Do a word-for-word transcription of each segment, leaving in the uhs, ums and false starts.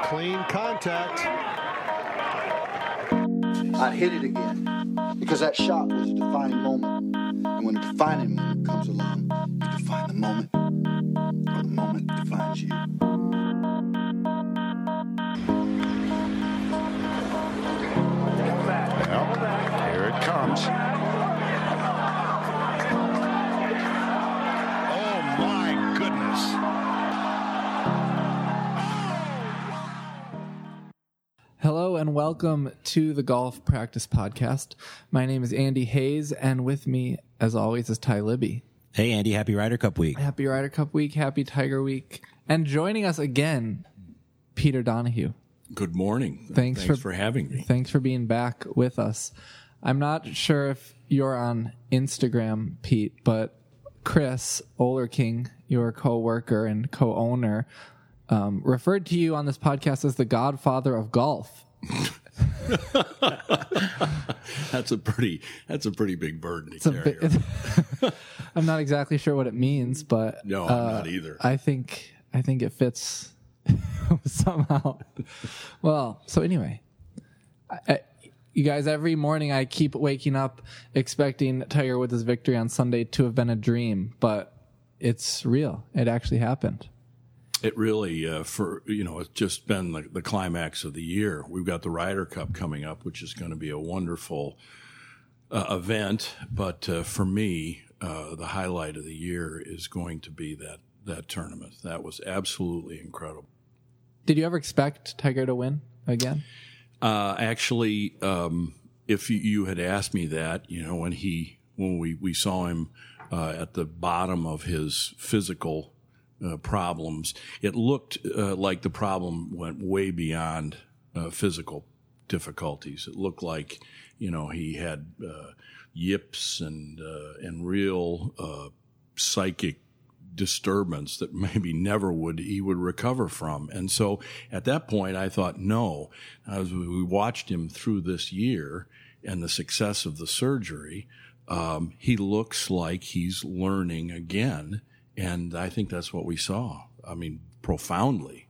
clean contact. I'd hit it again because that shot was a defining moment. And when a defining moment comes along, you define the moment, or the moment defines you. Well, here it comes. Oh, my goodness. Hello and welcome to the Golf Practice Podcast. My name is Andy Hayes, and with me, as always, is Ty Libby. Hey, Andy. Happy Ryder Cup week. Happy Ryder Cup week. Happy Tiger week. And joining us again, Peter Donahue. Good morning. Thanks, Thanks for, for having me. Thanks for being back with us. I'm not sure if you're on Instagram, Pete, but Chris Olerking, your co-worker and co-owner, um, referred to you on this podcast as the godfather of golf. That's a pretty that's a pretty big burden to It's a carry. bit, I'm not exactly sure what it means, but No, I'm uh, not either. I think I think it fits somehow. Well, so anyway, I, I, you guys, every morning I keep waking up expecting Tiger Woods' victory on Sunday to have been a dream, but it's real. It actually happened. It really, uh, for you know, it's just been the, the climax of the year. We've got the Ryder Cup coming up, which is going to be a wonderful uh, event. But uh, for me, uh, the highlight of the year is going to be that that tournament. That was absolutely incredible. Did you ever expect Tiger to win again? Uh, actually, um, if you, you had asked me that, you know, when he when we, we saw him uh, at the bottom of his physical uh, problems, it looked uh, like the problem went way beyond uh, physical difficulties. It looked like, you know, he had uh, yips and uh, and real uh, psychic disturbance that maybe never would he would recover from. And so at that point I thought, no. As we watched him through this year and the success of the surgery, um, he looks like he's learning again. And I think that's what we saw. I mean, profoundly.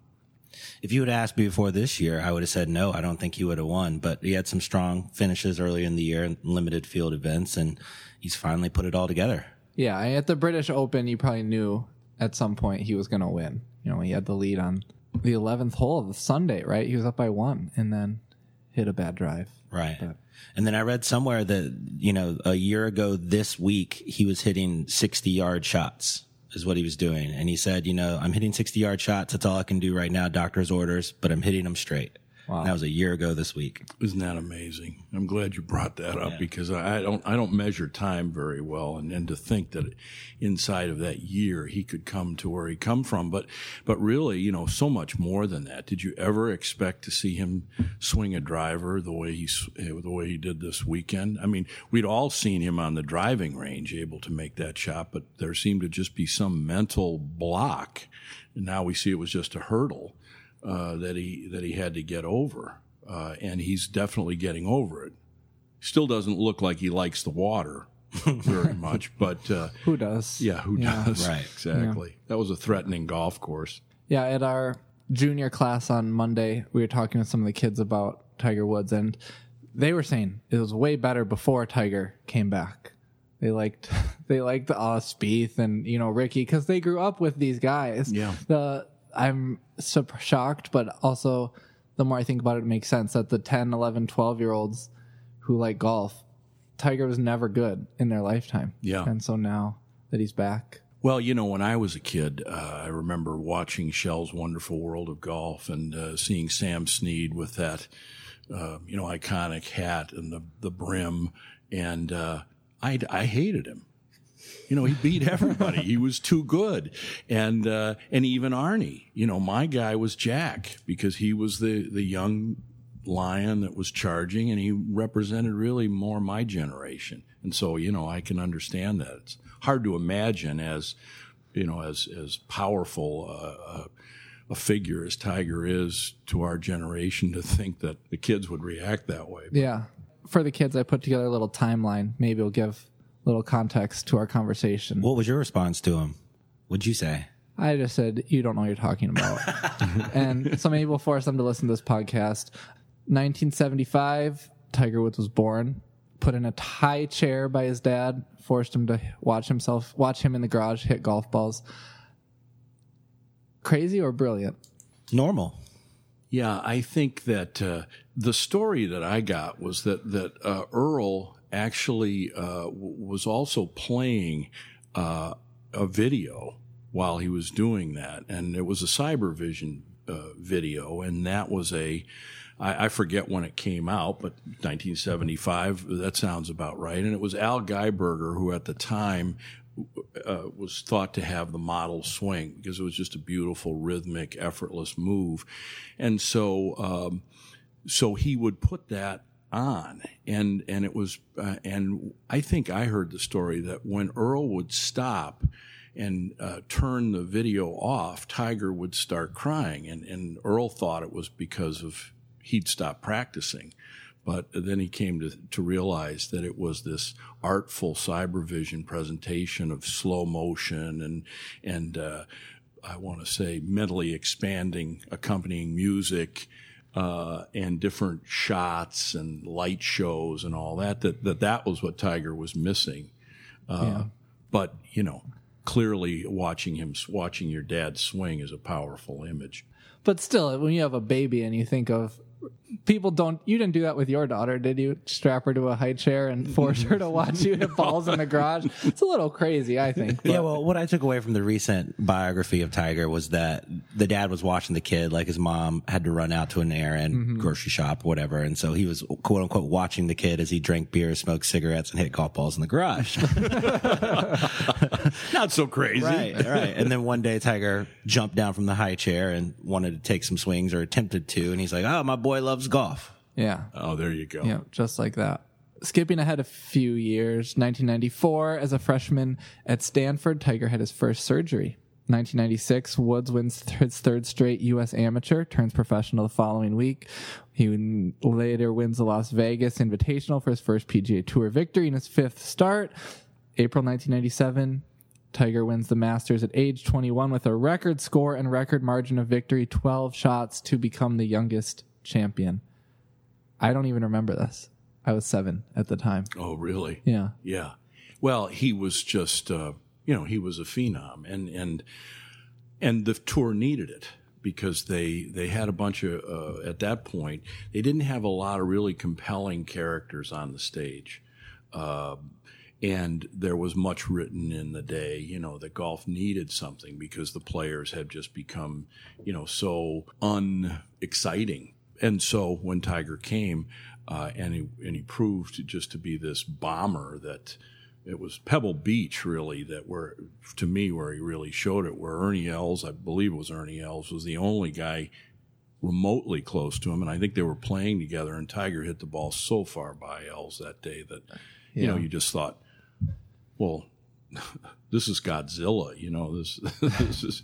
If you had asked me before this year, I would have said no, I don't think he would have won. But he had some strong finishes earlier in the year and limited field events, and he's finally put it all together. Yeah, at the British Open, you probably knew at some point he was going to win. You know, he had the lead on the eleventh hole of the Sunday, right? He was up by one and then hit a bad drive. Right. But, and then I read somewhere that, you know, a year ago this week, he was hitting sixty-yard shots is what he was doing. And he said, you know, I'm hitting sixty-yard shots. That's all I can do right now, doctor's orders, but I'm hitting them straight. Wow. And that was a year ago this week. Isn't that amazing? I'm glad you brought that up Yeah. because I don't I don't measure time very well, and, and to think that inside of that year he could come to where he come from, but but really, you know, so much more than that. Did you ever expect to see him swing a driver the way he the way he did this weekend? I mean, we'd all seen him on the driving range able to make that shot, but there seemed to just be some mental block, and now we see it was just a hurdle. Uh, that he that he had to get over, uh, and he's definitely getting over it. Still doesn't look like he likes the water very much, but uh, who does? Yeah, who Yeah. does? Right. Exactly. Yeah. That was a threatening golf course. Yeah, at our junior class on Monday, we were talking with some of the kids about Tiger Woods, and they were saying it was way better before Tiger came back. They liked they liked uh, Spieth and you know Ricky because they grew up with these guys. Yeah. The I'm super shocked, but also the more I think about it, it makes sense that the ten, eleven, twelve-year-olds who like golf, Tiger was never good in their lifetime. Yeah. And so now that he's back. Well, you know, when I was a kid, uh, I remember watching Shell's Wonderful World of Golf and uh, seeing Sam Snead with that, uh, you know, iconic hat and the, the brim, and uh, I, I hated him. You know, he beat everybody. He was too good. And uh, and even Arnie, you know, my guy was Jack because he was the, the young lion that was charging, and he represented really more my generation. And so, you know, I can understand that. It's hard to imagine as, you know, as, as powerful uh, a figure as Tiger is to our generation to think that the kids would react that way. Yeah. For the kids, I put together a little timeline. Maybe it'll give little context to our conversation. What was your response to him? What'd you say? I just said, you don't know what you're talking about. And so maybe we'll force them to listen to this podcast. nineteen seventy-five, Tiger Woods was born, put in a high chair by his dad, forced him to watch himself, watch him in the garage hit golf balls. Crazy or brilliant? Normal. Yeah, I think that uh, the story that I got was that that uh, Earl actually uh, w- was also playing uh, a video while he was doing that, and it was a Cybervision uh, video, and that was a I, I forget when it came out, but nineteen seventy-five. That sounds about right, and it was Al Geiberger who at the time Uh, was thought to have the model swing because it was just a beautiful, rhythmic, effortless move. And so, um, so he would put that on, and, and it was, uh, and I think I heard the story that when Earl would stop and, uh, turn the video off, Tiger would start crying. And, and Earl thought it was because of he'd stopped practicing. But then he came to, to realize that it was this artful Cybervision presentation of slow motion and, and uh, I want to say mentally expanding, accompanying music uh, and different shots and light shows and all that, that that, that was what Tiger was missing. Uh, Yeah. But, you know, clearly watching him, watching your dad swing is a powerful image. But still, when you have a baby and you think of people don't, you didn't do that with your daughter, did you? Strap her to a high chair and force her to watch you hit balls in the garage? It's a little crazy, I think. But. Yeah, well, what I took away from the recent biography of Tiger was that the dad was watching the kid, like his mom had to run out to an errand, mm-hmm. grocery shop, whatever. And so he was, quote unquote, watching the kid as he drank beer, smoked cigarettes, and hit golf balls in the garage. Not so crazy. Right, right. And then one day Tiger jumped down from the high chair and wanted to take some swings or attempted to. And he's like, oh, my boy loves golf. Yeah. Oh, there you go. Yeah, just like that. Skipping ahead a few years, nineteen ninety-four, as a freshman at Stanford, Tiger had his first surgery. nineteen ninety-six, Woods wins his third straight U S Amateur, turns professional the following week. He later wins the Las Vegas Invitational for his first P G A Tour victory in his fifth start. April nineteen ninety-seven, Tiger wins the Masters at age twenty-one with a record score and record margin of victory, twelve shots to become the youngest champion. I don't even remember this. I was seven at the time. Oh, really? Yeah. Yeah. Well, he was just, uh, you know, he was a phenom, and and and the tour needed it because they they had a bunch of uh, at that point they didn't have a lot of really compelling characters on the stage, uh, and there was much written in the day, you know, that golf needed something because the players had just become, you know, so unexciting. And so when Tiger came, uh, and he and he proved just to be this bomber, that it was Pebble Beach really that were, to me, where he really showed it. Where Ernie Els, I believe it was Ernie Els, was the only guy remotely close to him, and I think they were playing together. And Tiger hit the ball so far by Els that day that you Yeah. know you just thought, well, this is Godzilla. You know, this this is.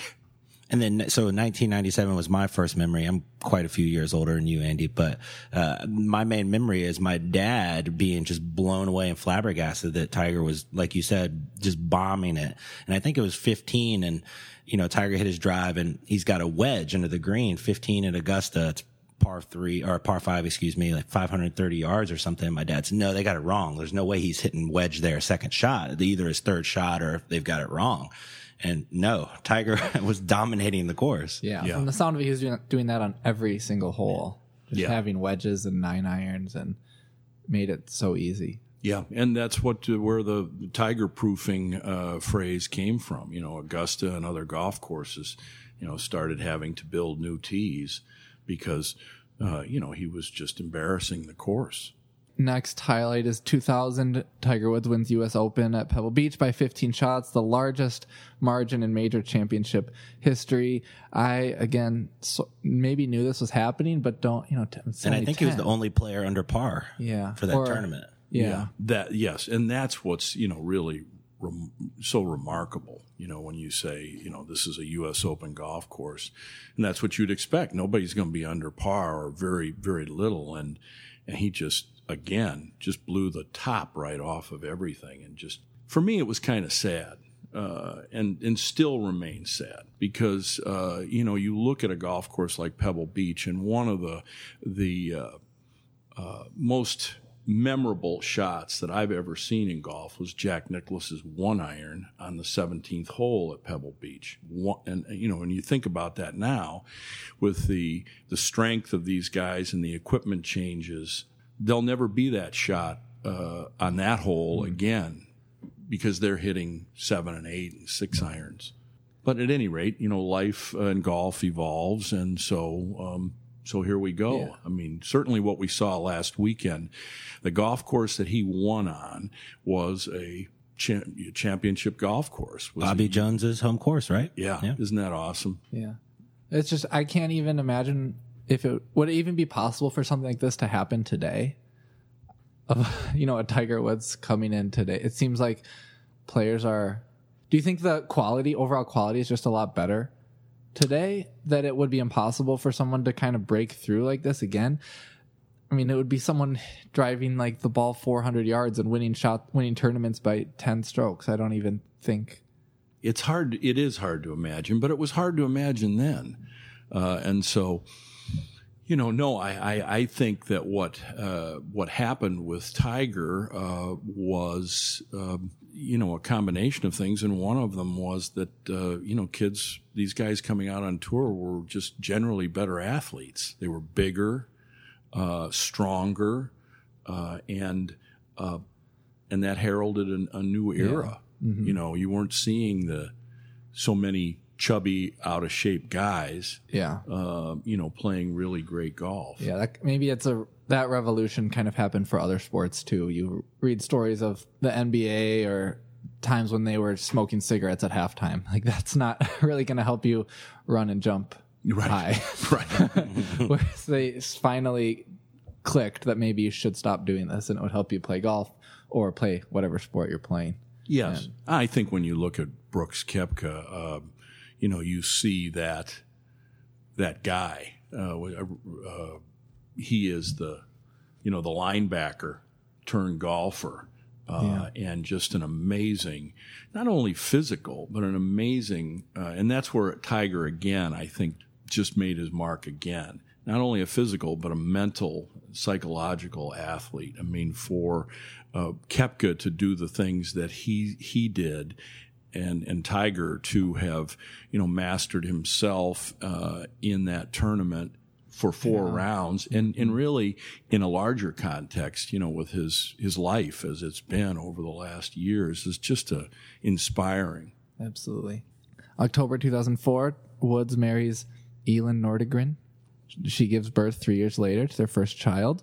And then, so nineteen ninety-seven was my first memory. I'm quite a few years older than you, Andy, but uh, my main memory is my dad being just blown away and flabbergasted that Tiger was, like you said, just bombing it. And I think it was fifteen, and, you know, Tiger hit his drive, and he's got a wedge under the green, fifteen at Augusta. It's par three, or par five, excuse me, like five hundred thirty yards or something. My dad said, no, they got it wrong. There's no way he's hitting wedge there second shot, either his third shot or they've got it wrong. And no, Tiger was dominating the course. Yeah. Yeah. From the sound of it, he was doing, doing that on every single hole. Just Yeah. having wedges and nine irons and made it so easy. Yeah, and that's what uh, where the tiger proofing uh, phrase came from. You know, Augusta and other golf courses, you know, started having to build new tees because, uh, you know, he was just embarrassing the course. Next highlight is two thousand. Tiger Woods wins U S Open at Pebble Beach by fifteen shots, the largest margin in major championship history. I, again, so maybe knew this was happening, but don't, you know, t- it's And I only think he was the ten. only player under par Yeah. for that Or- tournament. Yeah. That yes, and that's what's you know really rem- so remarkable. You know, when you say you know this is a U S Open golf course, and that's what you'd expect. Nobody's going to be under par or very very little, and and he just again just blew the top right off of everything. And just for me, it was kind of sad uh, and and still remain sad because uh, you know you look at a golf course like Pebble Beach, and one of the the uh, uh, most memorable shots that I've ever seen in golf was Jack Nicklaus's one iron on the seventeenth hole at Pebble Beach. One, and you know, when you think about that now, with the the strength of these guys and the equipment changes, there'll never be that shot uh, on that hole mm-hmm. again because they're hitting seven and eight and six irons. But at any rate, you know, life uh, in golf evolves, and so. Um, So here we go. Yeah. I mean, certainly what we saw last weekend, the golf course that he won on was a cha- championship golf course. Was Bobby it, Jones's home course, right? Yeah. yeah. Isn't that awesome? Yeah. It's just, I can't even imagine if it would it even be possible for something like this to happen today. Of, you know, a Tiger Woods coming in today. It seems like players are, do you think the quality, overall quality is just a lot better today, that it would be impossible for someone to kind of break through like this again? I mean, it would be someone driving like the ball four hundred yards and winning shot, winning tournaments by ten strokes. I don't even think. It's hard. It is hard to imagine, but it was hard to imagine then. Uh, and so, you know, no, I, I, I think that what, uh, what happened with Tiger, uh, was, um, you know, a combination of things. And one of them was that, uh, you know, kids, these guys coming out on tour were just generally better athletes. They were bigger, uh, stronger, uh, and, uh, and that heralded an, a new era. Yeah. Mm-hmm. You know, you weren't seeing the, so many chubby, out of shape guys, yeah, uh, you know, playing really great golf. Yeah. That, maybe it's a, that revolution kind of happened for other sports too. You read stories of the N B A or times when they were smoking cigarettes at halftime. Like, that's not really going to help you run and jump right. high. Right. Whereas they finally clicked that maybe you should stop doing this and it would help you play golf or play whatever sport you're playing. Yes. And I think when you look at Brooks Koepka, uh, you know, you see that, that guy, uh, uh, he is the, you know, the linebacker turned golfer, uh, yeah. and just an amazing, not only physical, but an amazing, uh, and that's where Tiger again, I think, just made his mark again. Not only a physical, but a mental, psychological athlete. I mean, for uh, Koepka to do the things that he he did, and and Tiger to have, you know, mastered himself uh, in that tournament for four yeah. rounds, and, and really in a larger context, you know, with his, his life as it's been over the last years, is just a inspiring. Absolutely. October two thousand four, Woods marries Elin Nordegren. She gives birth three years later to their first child.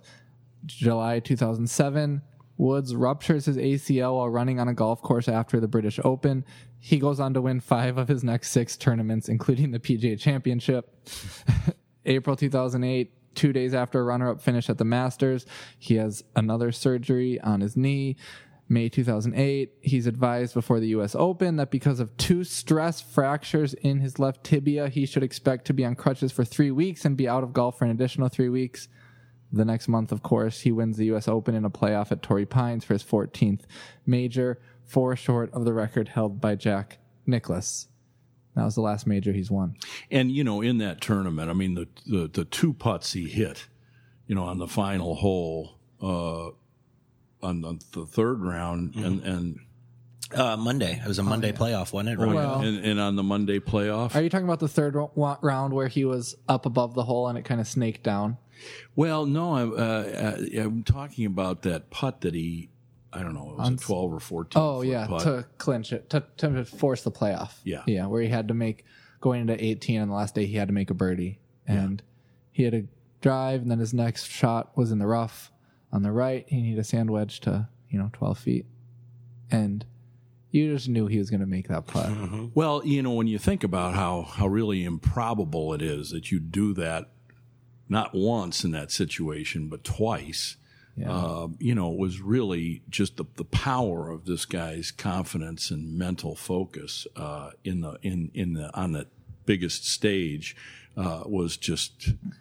July two thousand seven, Woods ruptures his A C L while running on a golf course after the British Open. He goes on to win five of his next six tournaments, including the P G A Championship. April two thousand eight, two days after a runner-up finish at the Masters, he has another surgery on his knee. May two thousand eight, he's advised before the U S Open that because of two stress fractures in his left tibia, he should expect to be on crutches for three weeks and be out of golf for an additional three weeks. The next month, of course, he wins the U S Open in a playoff at Torrey Pines for his fourteenth major, four short of the record held by Jack Nicklaus. That was the last major he's won. And, you know, in that tournament, I mean, the the, the two putts he hit, you know, on the final hole, uh, on the, the third round, mm-hmm. and, and uh, Monday. It was a Monday oh, yeah. playoff, wasn't it? Oh, well, yeah. and, and on the Monday playoff. Are you talking about the third ro- round where he was up above the hole and it kind of snaked down? Well, no, I'm, uh, I'm talking about that putt that he, I don't know, it was on, a twelve or fourteen. Oh, yeah, putt. to clinch it, to, to force the playoff. Yeah. Yeah, where he had to make, going into eighteen on the last day, he had to make a birdie. And yeah. he had a drive, and then his next shot was in the rough on the right. He needed a sand wedge to, you know, twelve feet. And you just knew he was going to make that putt. Mm-hmm. Well, you know, when you think about how, how really improbable it is that you do that, not once in that situation, but twice, yeah. uh, you know, it was really just the, the power of this guy's confidence and mental focus uh, in the in in the on the biggest stage uh, was just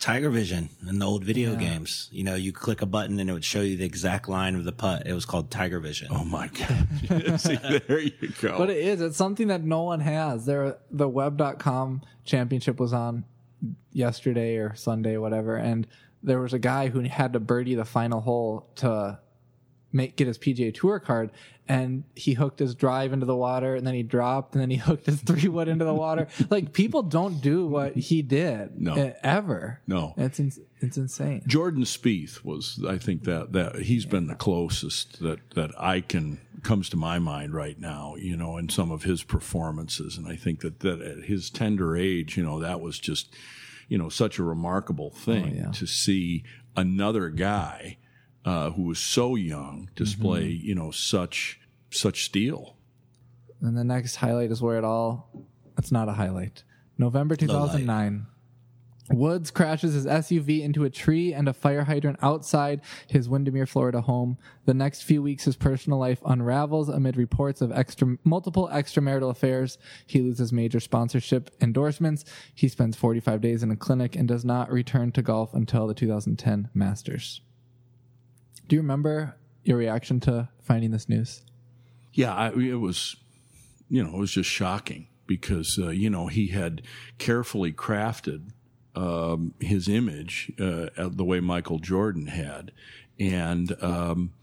Tiger Vision in the old video Yeah. games. You know, you click a button and it would show you the exact line of the putt. It was called Tiger Vision. Oh my God. See, there you go. But it is. It's something that no one has. There, the web dot com championship was on yesterday or Sunday, whatever, and there was a guy who had to birdie the final hole to make get his P G A Tour card, and he hooked his drive into the water, and then he dropped, and then he hooked his three wood into the water. Like, people don't do what he did, No. uh, ever. No. it's ins- it's insane. Jordan Spieth was, I think that, that he's been the closest that, that I can, comes to my mind right now, you know, in some of his performances. And I think that, that at his tender age, you know, that was just, you know, such a remarkable thing Oh, yeah. to see another guy uh, who was so young display, Mm-hmm. you know, such, such steel. And the next highlight is where it all, it's not a highlight. November two thousand nine. Woods crashes his S U V into a tree and a fire hydrant outside his Windermere, Florida home. The next few weeks, his personal life unravels amid reports of extra, multiple extramarital affairs. He loses major sponsorship endorsements. He spends forty-five days in a clinic and does not return to golf until the two thousand ten Masters. Do you remember your reaction to finding this news? Yeah, I, it was, you know, it was just shocking because, uh, you know, he had carefully crafted um, his image uh, the way Michael Jordan had. And, um,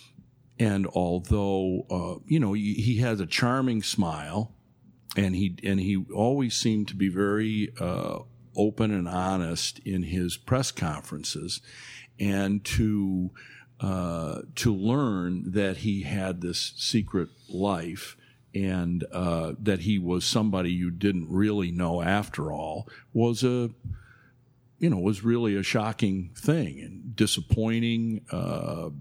and although, uh, you know, he, he has a charming smile and he, and he always seemed to be very uh, open and honest in his press conferences, and to, Uh, to learn that he had this secret life and uh, that he was somebody you didn't really know after all was a, you know, was really a shocking thing and disappointing, uh,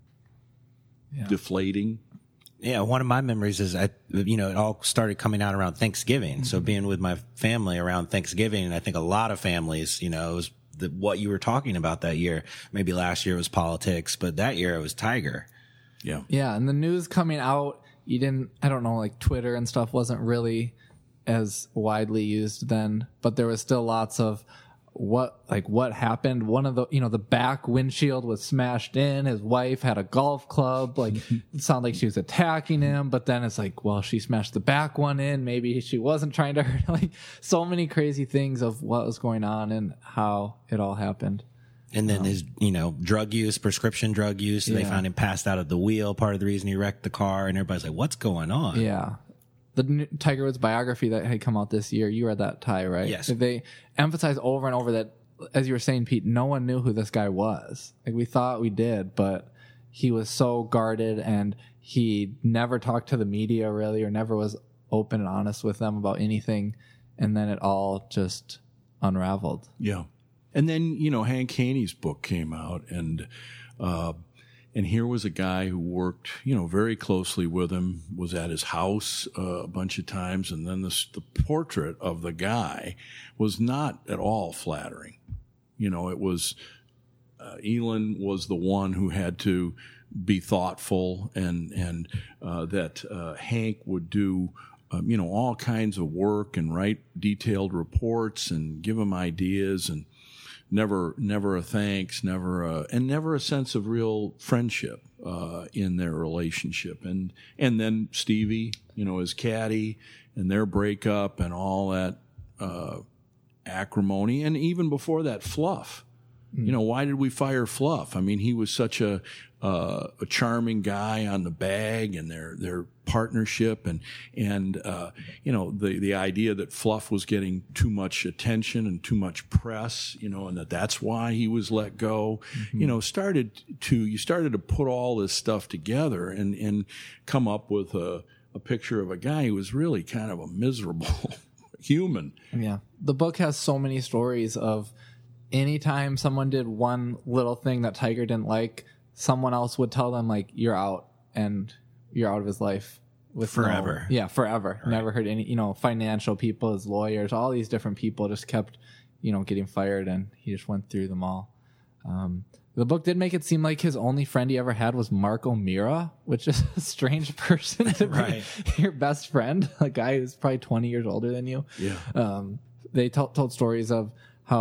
Yeah. deflating. Yeah, one of my memories is, I, you know, it all started coming out around Thanksgiving. So being with my family around Thanksgiving, and I think a lot of families, you know, it was the, what you were talking about that year. Maybe last year was politics, but that year it was Tiger. Yeah. Yeah, and the news coming out, you didn't, I don't know, like Twitter and stuff wasn't really as widely used then, but there was still lots of what, like what happened. One of the, you know, the back windshield was smashed in. His wife had a golf club. Like, it sounded like she was attacking him, but then it's like, well, she smashed the back one in. Maybe she wasn't trying to hurt. Like, so many crazy things of what was going on and how it all happened. And then his, you know, drug use, prescription drug use. They Yeah. found him passed out at the wheel. Part of the reason he wrecked the car, and everybody's like, "What's going on?" Yeah. The new Tiger Woods biography that had come out this year, you read that, Ty, right? Yes. They emphasize over and over that, as you were saying, Pete, no one knew who this guy was. Like, we thought we did, but he was so guarded, and he never talked to the media really, or never was open and honest with them about anything. And then it all just unraveled. Yeah. And then, you know, Hank Haney's book came out, and uh, and here was a guy who worked, you know, very closely with him, was at his house uh, a bunch of times, and then this, the portrait of the guy was not at all flattering. You know, it was, uh, Elin was the one who had to be thoughtful, and, and uh, that uh, Hank would do, um, you know, all kinds of work and write detailed reports and give him ideas, and never, never a thanks, never a, and never a sense of real friendship uh, in their relationship. And and then Stevie, you know, his caddy, and their breakup, and all that uh, acrimony, and even before that, Fluff. You know, why did we fire Fluff? I mean, he was such a uh, a charming guy on the bag, and their their partnership, and and uh, you know, the the idea that Fluff was getting too much attention and too much press, you know, and that that's why he was let go. Mm-hmm. You know, started to you started to put all this stuff together and and come up with a a picture of a guy who was really kind of a miserable human. Yeah. The book has so many stories of anytime someone did one little thing that Tiger didn't like, someone else would tell them, like, you're out, and you're out of his life. With Forever. No, yeah, forever. Right. Never heard any, you know, financial people, his lawyers, all these different people just kept, you know, getting fired, and he just went through them all. Um, the book did make it seem like his only friend he ever had was Mark O'Meara, which is a strange person to Right. be your best friend, a guy who's probably twenty years older than you. Yeah. Um, they t- told stories of how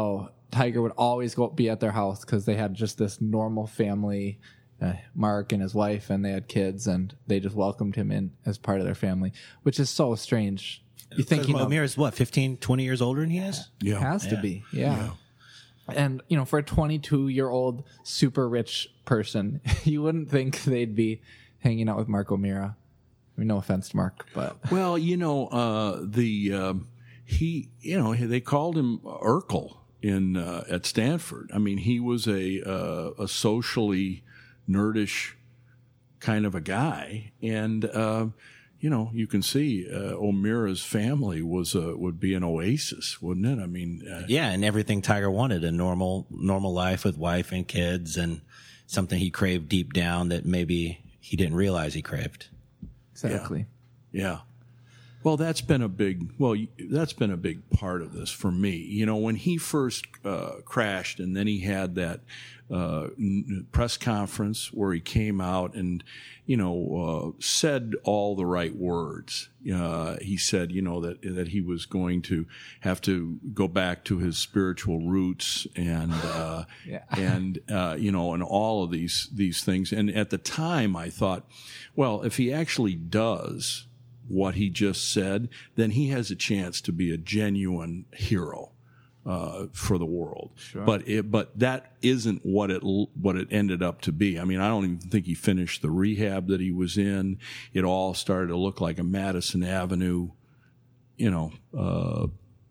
Tiger would always go be at their house because they had just this normal family, uh, Mark and his wife, and they had kids, and they just welcomed him in as part of their family, which is so strange. You think, you know, O'Meara is what, fifteen, twenty years older than he is? Yeah. has to Yeah. be, yeah. And, you know, for a twenty-two-year-old super rich person, you wouldn't think they'd be hanging out with Mark O'Meara. I mean, no offense to Mark, but Well, you know, uh, the um, he, you know, they called him Urkel in uh, at Stanford. I mean, he was a uh, a socially nerdish kind of a guy, and uh, you know, you can see uh, O'Meara's family was a, would be an oasis, wouldn't it? I mean, uh, Yeah, and everything Tiger wanted, a normal normal life with wife and kids, and something he craved deep down that maybe he didn't realize he craved. exactly. Yeah. Well, that's been a big, well, that's been a big part of this for me. You know, when he first uh, crashed and then he had that uh, n- press conference where he came out and, you know, uh, said all the right words. Uh, he said, you know, that, that he was going to have to go back to his spiritual roots and, uh, Yeah. and, uh, you know, and all of these, these things. And at the time I thought, well, if he actually does what he just said, then he has a chance to be a genuine hero uh, for the world. Sure. But it, but that isn't what it what it ended up to be. I mean, I don't even think he finished the rehab that he was in. It all started to look like a Madison Avenue, you know, uh,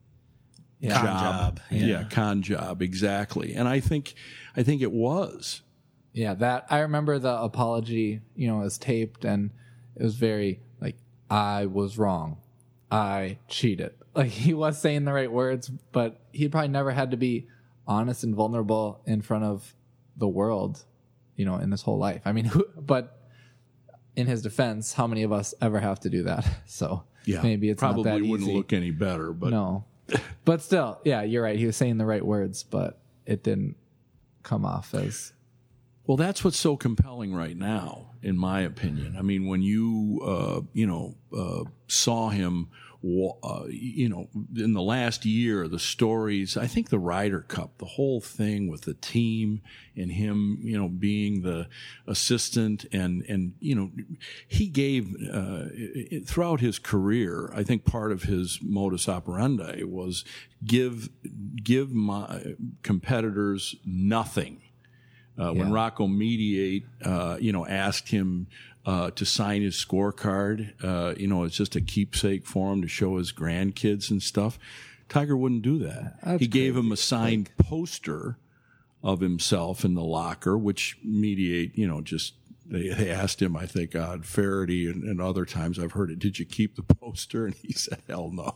Yeah. Con job. job. Yeah. Yeah. con job, exactly. And I think, I think it was. Yeah, that I remember the apology, you know, was taped, and it was very like, I was wrong. I cheated. Like, he was saying the right words, but he probably never had to be honest and vulnerable in front of the world, you know, in his whole life. I mean, who, but in his defense, how many of us ever have to do that? So Yeah, maybe it's probably not that wouldn't easy. look any better. But No, but still, yeah, you're right. He was saying the right words, but it didn't come off as. Well, that's what's so compelling right now, in my opinion. I mean, when you, uh, you know, uh, saw him, uh, you know, in the last year, the stories, I think the Ryder Cup, the whole thing with the team and him, you know, being the assistant and, and you know, he gave, uh, throughout his career, I think part of his modus operandi was give, give my competitors nothing. Uh, when Yeah. Rocco Mediate, uh, you know, asked him uh, to sign his scorecard, uh, you know, it's just a keepsake for him to show his grandkids and stuff. Tiger wouldn't do that. That's he gave crazy. him a signed poster of himself in the locker, which Mediate, you know, just they, they asked him, I think, on Faraday and, and other times I've heard it, did you keep the poster? And he said, hell no.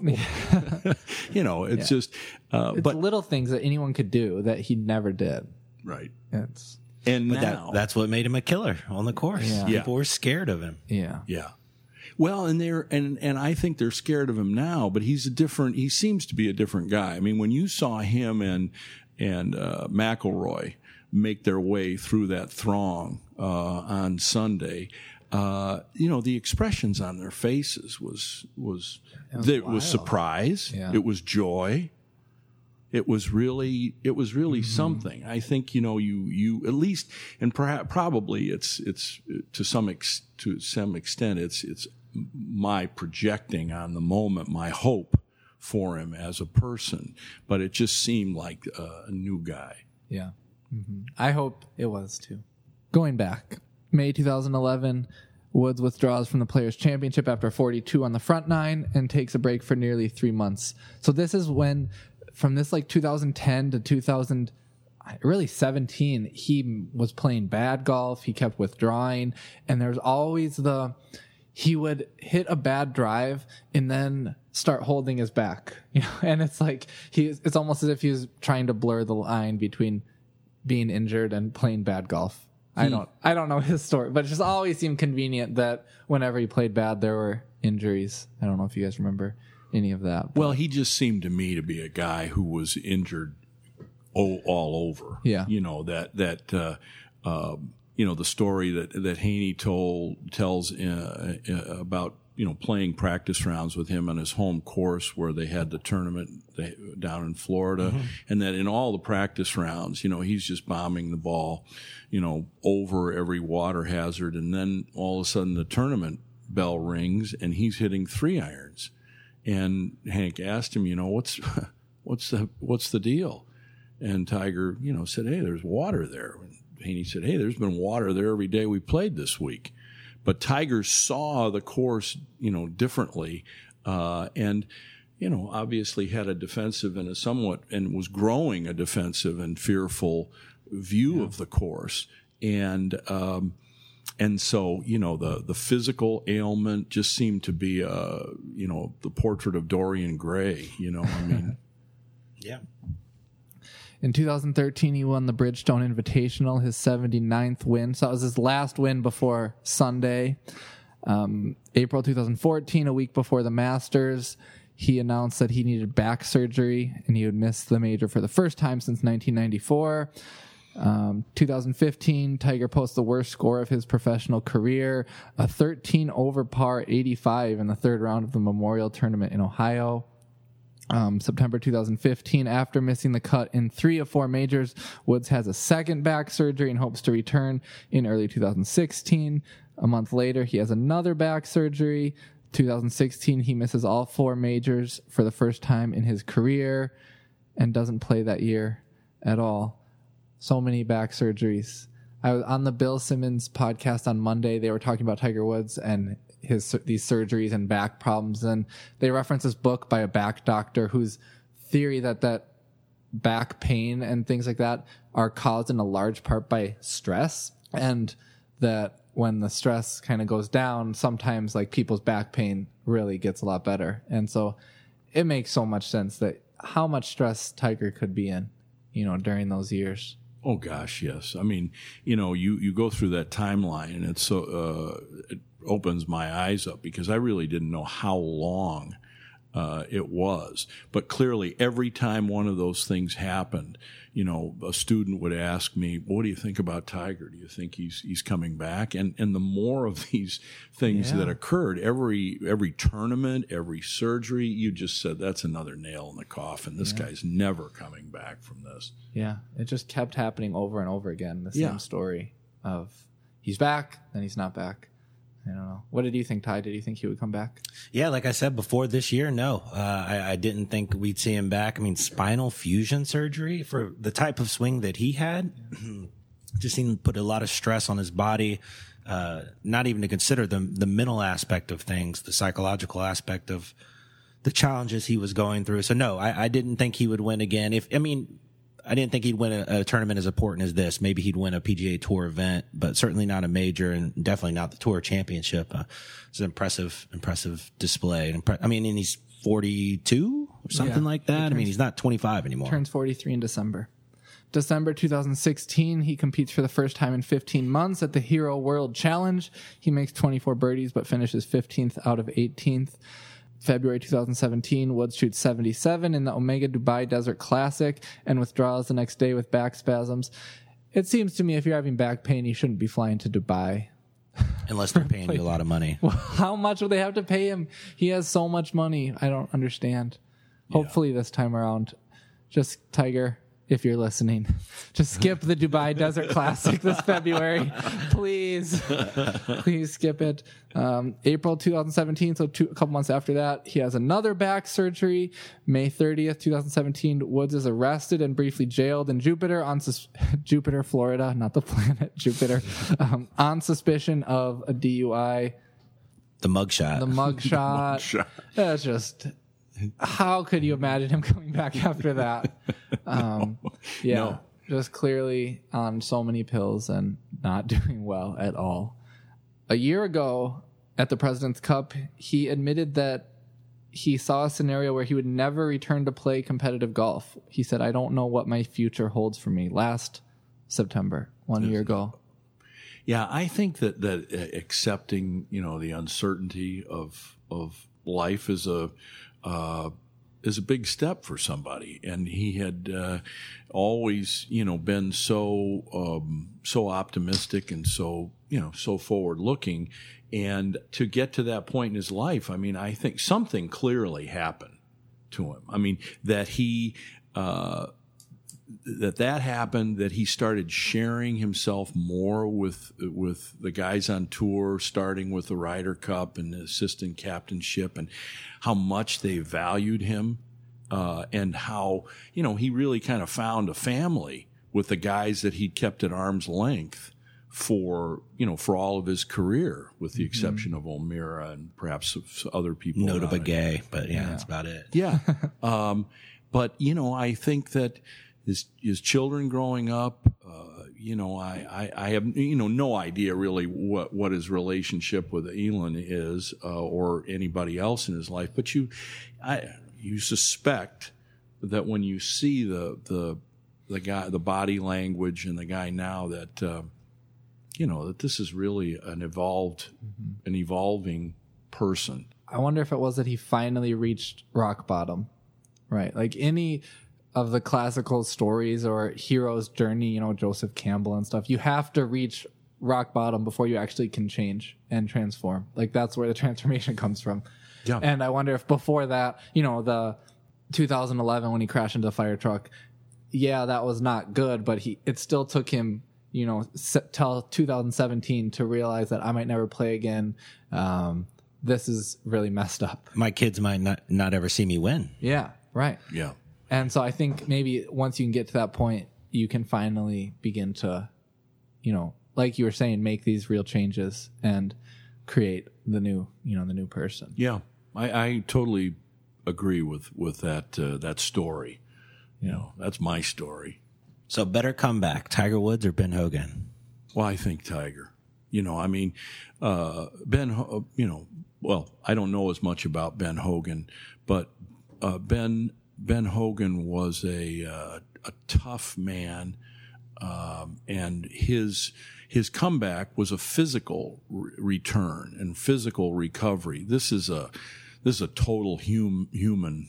you know, it's Yeah. just, uh, It's but little things that anyone could do that he never did. right. It's And But now, that, that's what made him a killer on the course. Yeah. People were scared of him. yeah. Yeah. Well, and they're and and I think they're scared of him now, but he's a different. He seems to be a different guy. I mean, when you saw him and and uh, McIlroy make their way through that throng uh, on Sunday, uh, you know, the expressions on their faces was was was it was wild. surprise, Yeah. it was joy. It was really, it was really Mm-hmm. something. I think, you know, you, you at least, and perhaps, probably it's, it's to some ex, to some extent, it's, it's my projecting on the moment, my hope for him as a person, but it just seemed like a new guy. Yeah. hmm I hope it was too. Going back, May twenty eleven, Woods withdraws from the Players' Championship after forty-two on the front nine and takes a break for nearly three months. So this is when, from this like two thousand ten to two thousand, really seventeen, he was playing bad golf. He kept withdrawing, and there's always the he would hit a bad drive and then start holding his back, you know. And it's like he it's almost as if he was trying to blur the line between being injured and playing bad golf. I don't I don't know his story, but it just always seemed convenient that whenever he played bad, there were injuries. I don't know if you guys remember any of that. Well, he just seemed to me to be a guy who was injured all, all over. Yeah. You know, that, that, uh, uh, you know, the story that, that Haney told, tells, uh, uh, about, you know, playing practice rounds with him on his home course where they had the tournament down in Florida, mm-hmm. and that in all the practice rounds, you know, he's just bombing the ball, you know, over every water hazard, and then all of a sudden the tournament bell rings and he's hitting three irons. And Hank asked him, you know, what's what's the what's the deal? And Tiger, you know, said, hey, there's water there. And Haney said, hey, there's been water there every day we played this week. But Tiger saw the course, you know, differently, uh, and, you know, obviously had a defensive and a somewhat, and was growing a defensive and fearful view yeah. of the course. And, um, and so, you know, the, the physical ailment just seemed to be, uh, you know, the portrait of Dorian Gray, you know, I mean. yeah. In two thousand thirteen, he won the Bridgestone Invitational, his seventy-ninth win. So that was his last win before Sunday. Um, April two thousand fourteen, a week before the Masters, he announced that he needed back surgery and he would miss the major for the first time since nineteen ninety-four. Um, two thousand fifteen, Tiger posts the worst score of his professional career, a thirteen over par eighty-five in the third round of the Memorial Tournament in Ohio. Um, September two thousand fifteen, after missing the cut in three of four majors, Woods has a second back surgery and hopes to return in early two thousand sixteen. A month later, he has another back surgery. two thousand sixteen, he misses all four majors for the first time in his career and doesn't play that year at all. So many back surgeries. I was on the Bill Simmons podcast on Monday. They were talking about Tiger Woods and his these surgeries and back problems, and they reference this book by a back doctor whose theory that that back pain and things like that are caused in a large part by stress, and that when the stress kind of goes down, sometimes like people's back pain really gets a lot better. And so it makes so much sense that how much stress Tiger could be in, you know, during those years. Oh gosh, yes. I mean, you know, you, you go through that timeline and it's so, uh, it opens my eyes up because I really didn't know how long uh, it was. But clearly every time one of those things happened, you know, a student would ask me, well, what do you think about Tiger? Do you think he's he's coming back? And and the more of these things yeah. that occurred, every every tournament, every surgery, you just said, that's another nail in the coffin. This yeah. guy's never coming back from this. Yeah, it just kept happening over and over again, the same yeah. story of he's back, then he's not back. I don't know. What did you think, Ty? Did you think he would come back? Yeah, like I said before this year, no. Uh, I, I didn't think we'd see him back. I mean, spinal fusion surgery for the type of swing that he had just seemed to put a lot of stress on his body, uh, not even to consider the, the mental aspect of things, the psychological aspect of the challenges he was going through. So, no, I, I didn't think he would win again. If I mean... I didn't think he'd win a, a tournament as important as this. Maybe he'd win a P G A Tour event, but certainly not a major, and definitely not the Tour Championship. Uh, it's an impressive, impressive display. Impre- I mean, and he's forty-two or something yeah, like that. turns, I mean, he's not twenty-five anymore. Turns forty-three in December. December two thousand sixteen, he competes for the first time in fifteen months at the Hero World Challenge. He makes twenty-four birdies, but finishes fifteenth out of eighteenth. February two thousand seventeen, Woods shoots seventy-seven in the Omega Dubai Desert Classic and withdraws the next day with back spasms. It seems to me if you're having back pain, you shouldn't be flying to Dubai. Unless they're paying you a lot of money. Well, how much would they have to pay him? He has so much money. I don't understand. Yeah. Hopefully this time around, just Tiger, if you're listening, just skip the Dubai Desert Classic this February. Please. Please skip it. Um, April two thousand seventeen, so two, a couple months after that, he has another back surgery. May thirtieth, twenty seventeen, Woods is arrested and briefly jailed in Jupiter, on sus- Jupiter, Florida, not the planet, Jupiter, um, on suspicion of a D U I. The mugshot. The mugshot. Mugshot. That's just... How could you imagine him coming back after that? Um, yeah, No. just clearly on so many pills and not doing well at all. A year ago at the President's Cup, he admitted that he saw a scenario where he would never return to play competitive golf. He said, I don't know what my future holds for me. Last September, one year ago. Yeah, I think that, that uh, accepting, you know, the uncertainty of of life is a uh, is a big step for somebody. And he had uh, always, you know, been so um, so optimistic and so, you know, so forward looking. And to get to that point in his life, I mean, I think something clearly happened to him. I mean, that he, uh, that that happened, that he started sharing himself more with with the guys on tour, starting with the Ryder Cup and the assistant captainship, and how much they valued him, uh, and how, you know, he really kind of found a family with the guys that he'd kept at arm's length for, you know, for all of his career, with the exception mm-hmm. of O'Meara and perhaps other people. Notable gay, but yeah, yeah, that's about it. Yeah. um, but, you know, I think that his, his children growing up, uh, you know, I, I, I have, you know, no idea really what, what his relationship with Elin is, uh, or anybody else in his life. But you, I, you suspect that when you see the, the, the guy, the body language and the guy now, that, uh, you know, that this is really an evolved, mm-hmm. an evolving person. I wonder if it was that he finally reached rock bottom, right? Like any of the classical stories or hero's journey, you know, Joseph Campbell and stuff, you have to reach rock bottom before you actually can change and transform. Like that's where the transformation comes from. Yeah. And I wonder if before that, you know, the two thousand eleven when he crashed into the fire truck, yeah, that was not good, but he, it still took him, you know, till two thousand seventeen to realize that I might never play again. Um, this is really messed up. My kids might not, not ever see me win. Yeah, right. Yeah. And so I think maybe once you can get to that point, you can finally begin to, you know, like you were saying, make these real changes and create the new, you know, the new person. Yeah, I, I totally agree with with that uh, that story. You know, that's my story. So better comeback, Tiger Woods or Ben Hogan? Well, I think Tiger. You know, I mean, uh, Ben, you know, well, I don't know as much about Ben Hogan, but uh, Ben Ben Hogan was a uh, a tough man, um, and his his comeback was a physical re- return and physical recovery. This is a this is a total hum, human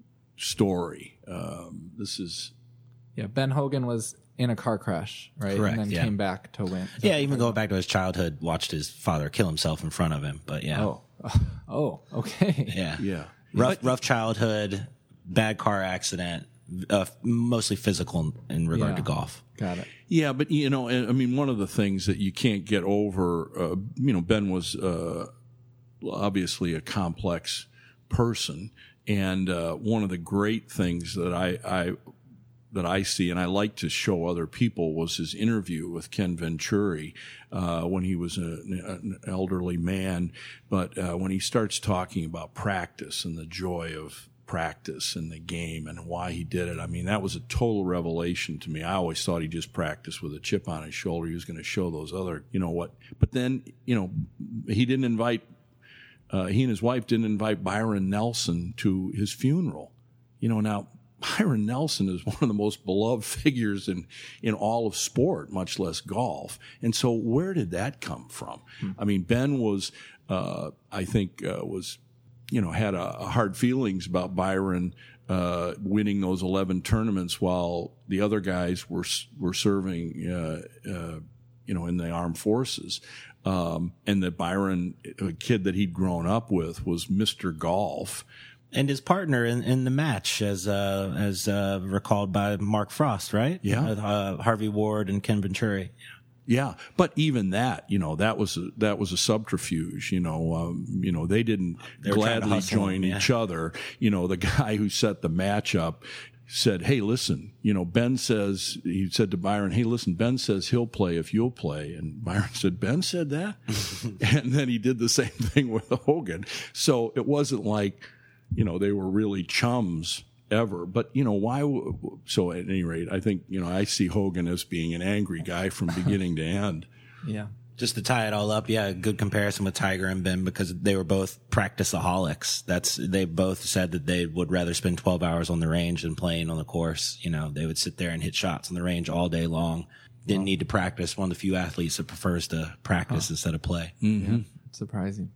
story. Um, this is. Yeah, Ben Hogan was in a car crash, right? Correct, and then yeah. came back to win. Yeah, even going back to his childhood, watched his father kill himself in front of him. But yeah. Oh, oh, okay. Yeah. Yeah. Rough, rough childhood, bad car accident, uh, mostly physical in regard Yeah. to golf. Got it. Yeah, but, you know, I mean, one of the things that you can't get over, uh, you know, Ben was uh, obviously a complex person. And uh, one of the great things that I, I that I see, and I like to show other people, was his interview with Ken Venturi uh, when he was a, an elderly man. But uh, when he starts talking about practice and the joy of practice and the game and why he did it, I mean, that was a total revelation to me. I always thought he just practiced with a chip on his shoulder. He was going to show those other, you know what. But then, you know, he didn't invite, uh, he and his wife didn't invite Byron Nelson to his funeral. You know, now, Byron Nelson is one of the most beloved figures in, in all of sport, much less golf. And so where did that come from? Hmm. I mean, Ben was, uh, I think, uh, was, you know, had a, a hard feelings about Byron uh, winning those eleven tournaments while the other guys were were serving, uh, uh, you know, in the armed forces. Um, and that Byron, a kid that he'd grown up with, was Mister Golf. And his partner in, in the match, as uh, as uh, recalled by Mark Frost, right? Yeah. With, uh, Harvey Ward and Ken Venturi. Yeah, but even that, you know, that was a, that was a subterfuge. You know, um, you know, they didn't they gladly join him, yeah. each other. You know, the guy who set the match up said, "Hey, listen, you know, Ben says," he said to Byron, "Hey, listen, Ben says he'll play if you'll play." And Byron said, "Ben said that?" And then he did the same thing with Hogan. So it wasn't like, you know, they were really chums ever. But, you know, why? So at any rate, I think, you know, I see Hogan as being an angry guy from beginning to end. Yeah. Just to tie it all up, yeah, good comparison with Tiger and Ben because they were both practiceaholics. That's they both said that they would rather spend twelve hours on the range than playing on the course. You know, they would sit there and hit shots on the range all day long. Didn't oh. need to practice. One of the few athletes that prefers to practice oh. instead of play. Mm-hmm. Yeah, surprising.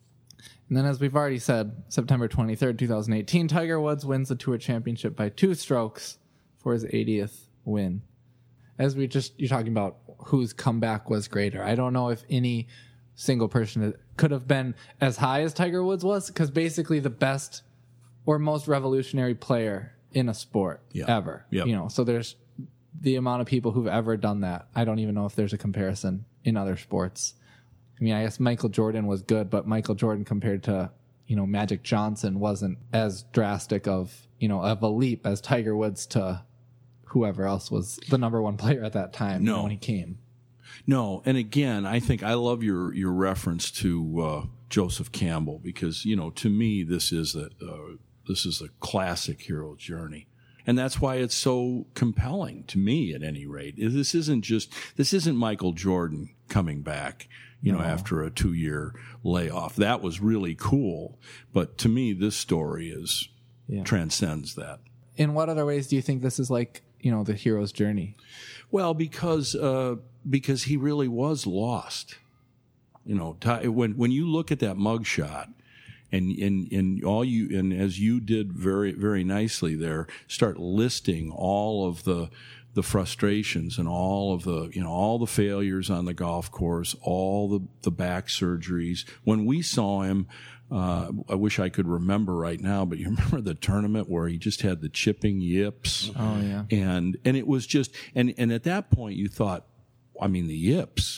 And then, as we've already said, September twenty-third, twenty eighteen, Tiger Woods wins the Tour Championship by two strokes for his eightieth win. as we just, you're talking about whose comeback was greater. I don't know if any single person could have been as high as Tiger Woods was, because basically the best or most revolutionary player in a sport Yeah. ever. Yep. You know, so there's the amount of people who've ever done that. I don't even know if there's a comparison in other sports. I mean, I guess Michael Jordan was good, but Michael Jordan compared to, you know, Magic Johnson wasn't as drastic of, you know, of a leap as Tiger Woods to whoever else was the number one player at that time No. when he came. No, and again, I think I love your your reference to uh, Joseph Campbell, because, you know, to me this is a uh, this is a classic hero journey, and that's why it's so compelling to me. At any rate, this isn't just this isn't Michael Jordan coming back, you know, after a two year layoff. That was really cool, but to me, this story is Yeah. transcends that. In what other ways do you think this is like, you know, the hero's journey? Well, because uh, because he really was lost. You know, Ty- when when you look at that mugshot, and and and all you and as you did very very nicely there, start listing all of the the frustrations and all of the you know all the failures on the golf course, all the the back surgeries. When we saw him, uh, I wish I could remember right now, but you remember the tournament where he just had the chipping yips. Oh, yeah. And and it was just and and at that point you thought, I mean, the yips.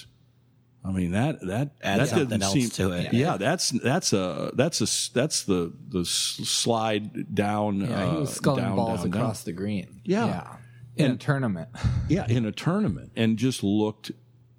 I mean that that Add that something didn't else seem to it. Yeah, that's that's a that's a that's the the slide down. Yeah, he was uh, sculling down, balls down, across down. the green. Yeah. yeah. In And- a tournament. Yeah, in a tournament, and just looked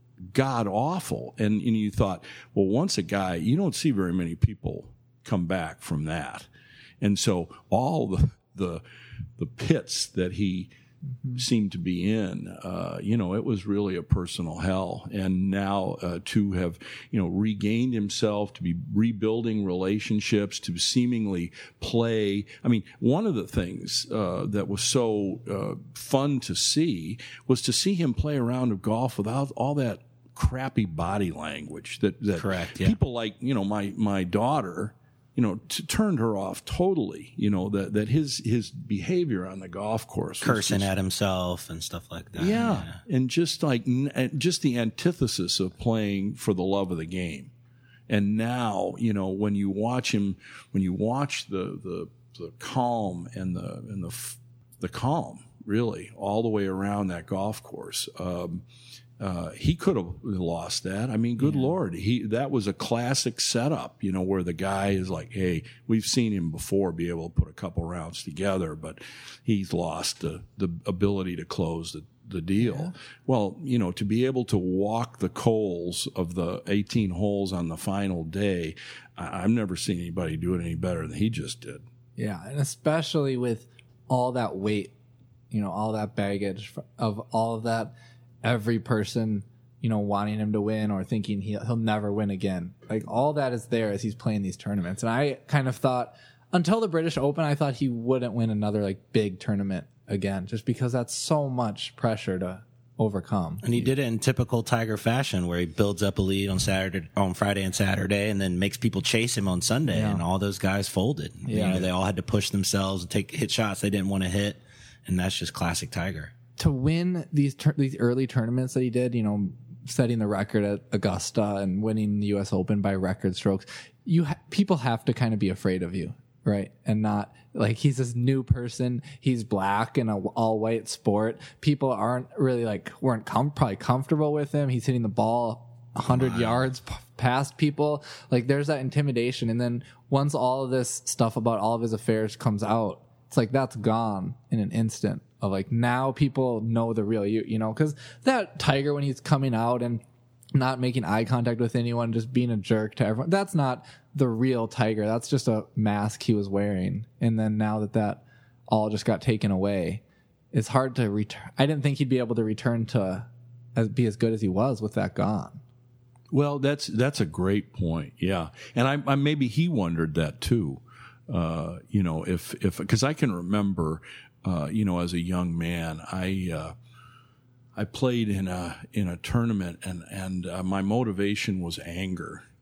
god awful. And and you thought, well, once a guy, you don't see very many people come back from that, and so all the the the pits that he seemed to be in, uh, you know, it was really a personal hell. And now uh, to have, you know, regained himself, to be rebuilding relationships, to seemingly play. I mean, one of the things uh, that was so uh, fun to see was to see him play a round of golf without all that crappy body language that, that Correct, yeah. people like, you know, my, my daughter, you know, t- turned her off totally. You know, that that his his behavior on the golf course, was Cursing just- at himself and stuff like that. yeah, and just like n- just the antithesis of playing for the love of the game. And now, you know, when you watch him, when you watch the the, the calm and the and the f- the calm, really, all the way around that golf course. Um, Uh, he could have lost that. I mean, good Lord, he that was a classic setup, you know, where the guy is like, hey, we've seen him before be able to put a couple rounds together, but he's lost the, the ability to close the, the deal. Yeah. Well, you know, to be able to walk the coals of the eighteen holes on the final day, I, I've never seen anybody do it any better than he just did. Yeah, and especially with all that weight, you know, all that baggage of all of that. Every person, you know, wanting him to win or thinking he'll, he'll never win again. Like, all that is there as he's playing these tournaments. And I kind of thought, until the British Open, I thought he wouldn't win another, like, big tournament again, just because that's so much pressure to overcome. And he did it in typical Tiger fashion, where he builds up a lead on Saturday, on Friday and Saturday, and then makes people chase him on Sunday. Yeah. And all those guys folded. Yeah. You know, they all had to push themselves and take hit shots they didn't want to hit. And that's just classic Tiger. To win these tur- these early tournaments that he did, you know, setting the record at Augusta and winning the U S Open by record strokes, you ha- people have to kind of be afraid of you, right? And not like he's this new person. He's black in a all white sport. People aren't really like weren't com- probably comfortable with him. He's hitting the ball a hundred yards p- past people. Like, there's that intimidation. And then once all of this stuff about all of his affairs comes out, it's like that's gone in an instant. Of like, now people know the real you, you know, because that Tiger, when he's coming out and not making eye contact with anyone, just being a jerk to everyone, that's not the real Tiger. That's just a mask he was wearing. And then now that that all just got taken away, it's hard to return. I didn't think he'd be able to return to as, be as good as he was with that gone. Well, that's that's a great point. Yeah, and I, I maybe he wondered that too. Uh, you know, if if because I can remember. Uh, you know, as a young man, I uh, I played in a in a tournament, and and uh, my motivation was anger.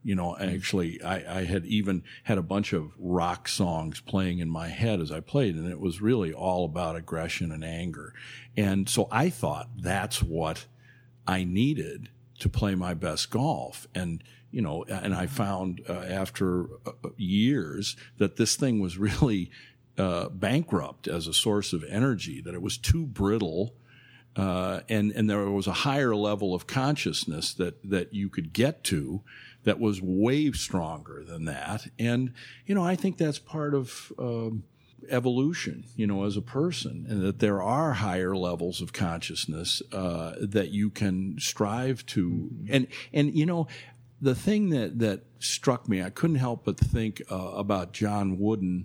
You know, actually, I, I had even had a bunch of rock songs playing in my head as I played, and it was really all about aggression and anger. And so I thought that's what I needed to play my best golf. And, you know, and I found uh, after uh, years that this thing was really uh, bankrupt as a source of energy, that it was too brittle. Uh, and, and there was a higher level of consciousness that, that you could get to that was way stronger than that. And, you know, I think that's part of um, evolution, you know, as a person, and that there are higher levels of consciousness uh, that you can strive to. And, and you know, the thing that, that struck me, I couldn't help but think uh, about John Wooden,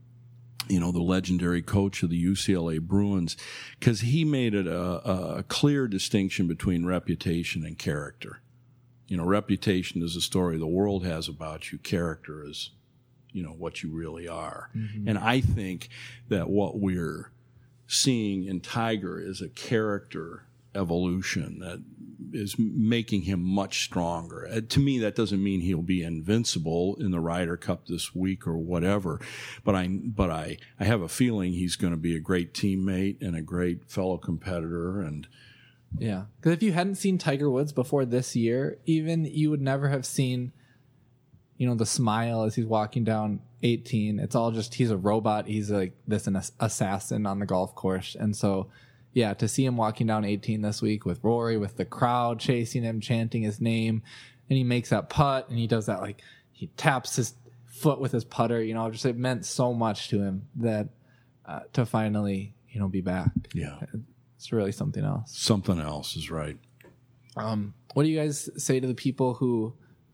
you know, the legendary coach of the U C L A Bruins, because he made it a, a clear distinction between reputation and character. You know, reputation is a story the world has about you. Character is, you know, what you really are. Mm-hmm. And I think that what we're seeing in Tiger is a character evolution that is making him much stronger. Uh, to me, that doesn't mean he'll be invincible in the Ryder Cup this week or whatever, but I but I, I have a feeling he's going to be a great teammate and a great fellow competitor. And yeah, because if you hadn't seen Tiger Woods before this year, even you would never have seen, you know, the smile as he's walking down eighteen. It's all just he's a robot. He's like this an assassin on the golf course, and so. Yeah, to see him walking down eighteen this week with Rory, with the crowd chasing him, chanting his name, and he makes that putt, and he does that, like, he taps his foot with his putter, you know, just it meant so much to him that uh, to finally, you know, be back. Yeah. It's really something else. Something else is right. Um, what do you guys say to the people who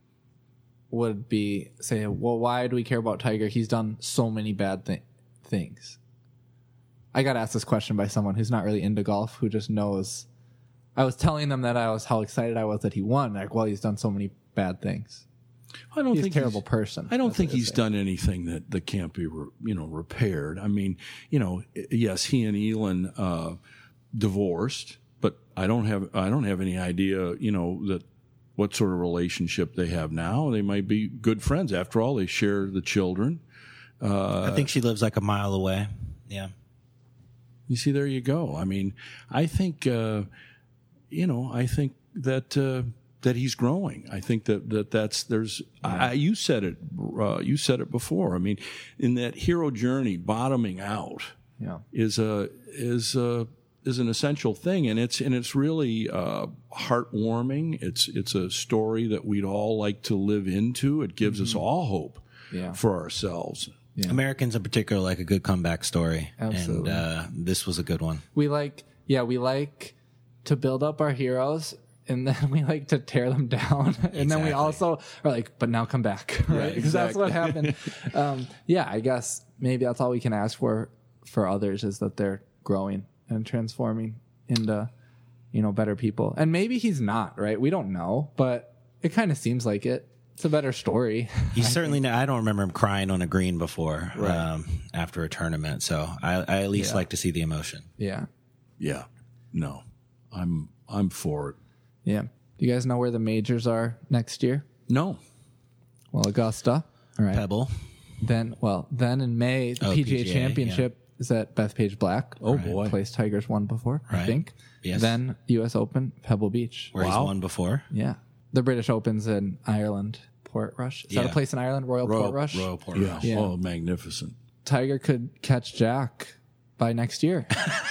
would be, say, well, why do we care about Tiger? He's done so many bad th- things. I got asked this question by someone who's not really into golf, who just knows. I was telling them that I was how excited I was that he won. Like, well, he's done so many bad things. I don't he's think a terrible he's, person. I don't That's think what he's saying. done anything that, that can't be, re, you know, repaired. I mean, you know, yes, he and Elin uh, divorced, but I don't have I don't have any idea, you know, that what sort of relationship they have now. They might be good friends. After all, they share the children. Uh, I think she lives like a mile away. Yeah. You see, there you go. I mean, I think, uh, you know, I think that uh, that he's growing. I think that, that that's there's. Yeah. I, you said it. Uh, you said it before. I mean, in that hero journey, bottoming out yeah. is a is a is an essential thing, and it's and it's really uh, heartwarming. It's it's a story that we'd all like to live into. It gives mm-hmm. us all hope yeah. for ourselves. Yeah. Americans in particular like a good comeback story. Absolutely. And uh, this was a good one. We like, yeah, we like to build up our heroes, and then we like to tear them down. And exactly. then we also are like, but now come back. Right? Because exactly. that's what happened. um, yeah, I guess maybe that's all we can ask for for others is that they're growing and transforming into, you know, better people. And maybe he's not, right? We don't know, but it kind of seems like it. It's a better story. He's certainly not, I don't remember him crying on a green before right. um, after a tournament. So I, I at least yeah. like to see the emotion. Yeah. Yeah. No, I'm I'm for it. Yeah. Do you guys know where the majors are next year? No. Well, Augusta. All right. Pebble. Then, well, then in May, the oh, P G A, P G A Championship yeah. is at Bethpage Black. Oh, right. boy. Place Tiger's won before, right. I think. Yes. Then U S Open, Pebble Beach. Where wow. he's won before. Yeah. The British Open's in Ireland, Portrush. Is yeah. that a place in Ireland? Royal, Royal Portrush? Royal Portrush. Yeah. Yeah. Oh, magnificent. Tiger could catch Jack by next year.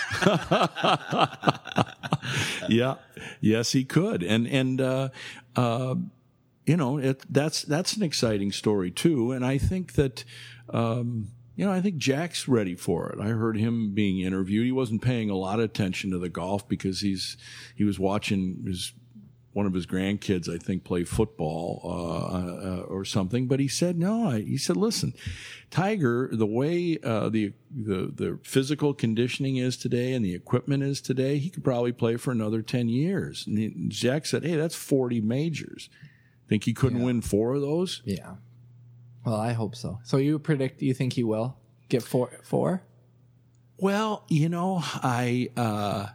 Yeah. Yes, he could. And, and, uh, uh, you know, it, that's, that's an exciting story too. And I think that, um, you know, I think Jack's ready for it. I heard him being interviewed. He wasn't paying a lot of attention to the golf because he's, he was watching his, one of his grandkids, I think, play football uh, uh, or something. But he said, no, I, he said, listen, Tiger, the way uh, the, the the physical conditioning is today and the equipment is today, he could probably play for another ten years. And he, Jack said, hey, that's forty majors. Think he couldn't Yeah. win four of those? Yeah. Well, I hope so. So you predict, you think he will get four? Four? Well, you know, I... Uh,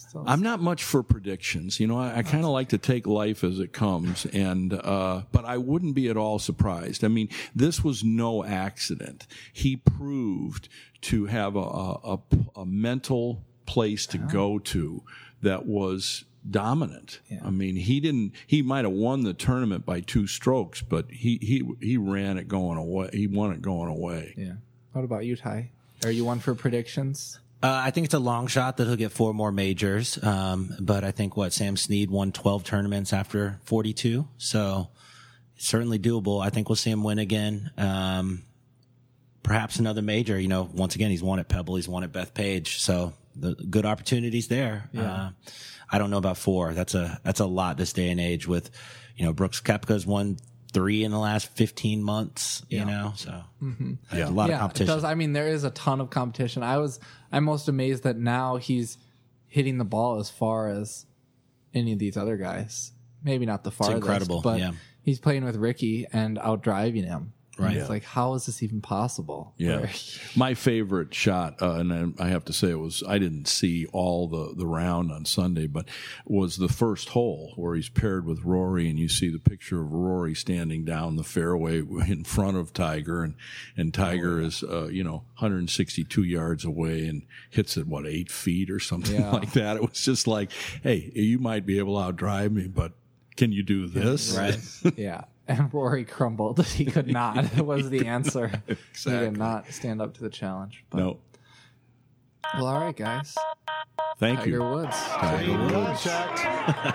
Still, I'm not much for predictions. You know, I, I kind of like to take life as it comes, and uh, but I wouldn't be at all surprised. I mean, this was no accident. He proved to have a, a, a mental place to go to that was dominant. Yeah. I mean, he didn't. He might have won the tournament by two strokes, but he he he ran it going away. He won it going away. yeah. What about you, Ty? Are you one for predictions? Uh, I think it's a long shot that he'll get four more majors. Um, but I think what Sam Snead won twelve tournaments after forty-two. So it's certainly doable. I think we'll see him win again. Um, perhaps another major, you know, once again, he's won at Pebble. He's won at Bethpage. So the good opportunities there. Yeah. Uh, I don't know about four. That's a, that's a lot this day and age with, you know, Brooks Koepka's won three in the last fifteen months, you Yeah. know, so Yeah. there's a lot yeah, of competition. it does. I mean, there is a ton of competition. I was, I'm most amazed that now he's hitting the ball as far as any of these other guys. Maybe not the farthest, incredible, but yeah. he's playing with Ricky and outdriving him. And Right. It's like, how is this even possible? Yeah, Where- my favorite shot, uh, and I have to say it was, I didn't see all the, the round on Sunday, but was the first hole where he's paired with Rory, and you see the picture of Rory standing down the fairway in front of Tiger, and, and Tiger is, uh, you know, one hundred sixty-two yards away and hits it, what, eight feet or something Yeah. like that. It was just like, hey, you might be able to outdrive me, but can you do this? Right. yeah. And Rory crumbled. He could not, was the answer. He Exactly. did not stand up to the challenge. But, No. Well, all right, guys. Thank Tiger you. Woods. Tiger Woods. Contact.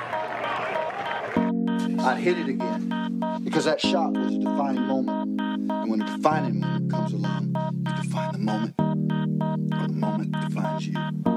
I'd hit it again because that shot was a defining moment. And when a defining moment comes along, you define the moment, or the moment defines you.